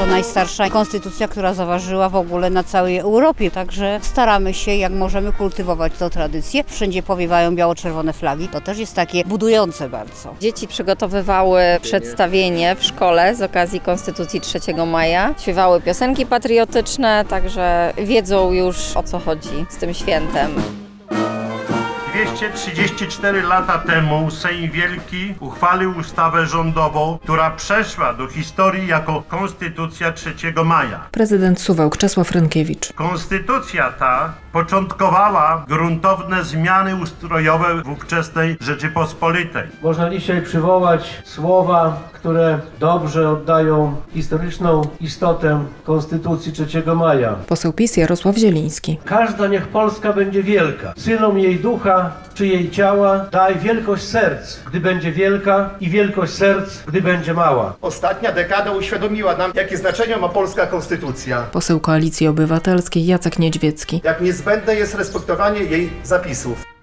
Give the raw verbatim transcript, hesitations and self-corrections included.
to najstarsza konstytucja, która zaważyła w ogóle na całej Europie, także staramy się jak możemy kultywować tę tradycję. Wszędzie powiewają biało-czerwone flagi, to też jest takie budujące bardzo. Dzieci przygotowywały przedstawienie w szkole z okazji Konstytucji trzeciego maja. Śpiewały piosenki patriotyczne, także wiedzą już, o co chodzi z tym świętem. dwieście trzydzieści cztery lata temu Sejm Wielki uchwalił ustawę rządową, która przeszła do historii jako Konstytucja trzeciego maja. Prezydent Suwałk Czesław Rynkiewicz. Konstytucja ta początkowała gruntowne zmiany ustrojowe w ówczesnej Rzeczypospolitej. Można dzisiaj przywołać słowa, które dobrze oddają historyczną istotę Konstytucji trzeciego maja. Poseł PiS Jarosław Zieliński. Każda niech Polska będzie wielka. Synom jej ducha czy jej ciała daj wielkość serc, gdy będzie wielka, i wielkość serc, gdy będzie mała. Ostatnia dekada uświadomiła nam, jakie znaczenie ma polska konstytucja. Poseł Koalicji Obywatelskiej Jacek Niedźwiecki. Jak niezbędne jest respektowanie jej zapisów.